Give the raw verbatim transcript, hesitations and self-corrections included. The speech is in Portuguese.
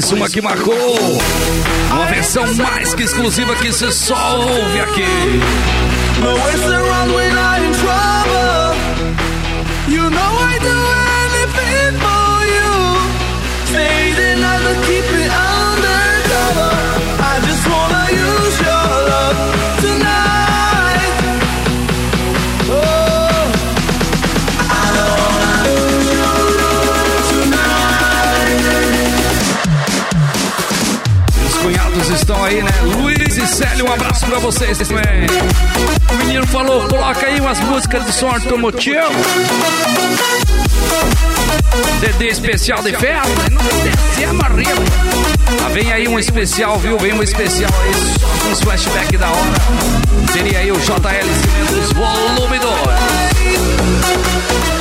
Mais uma que marcou. Uma versão mais que exclusiva que você só ouve aqui. No ways around when I'm in trouble. You know I do anything for you. Stay the night but keep it undercover. I just wanna use your love tonight. Oh, I wanna use your love tonight. Os cunhados estão aí, né? Luiz e Célio, um abraço pra vocês também. O menino falou, coloca aí umas músicas de som automotivo. C D especial de festa. Não desce a marreta. Ah, vem aí um especial, viu? Vem um especial aí, só com uns flashbacks da hora. Seria aí o J L Cimentos Volume dois.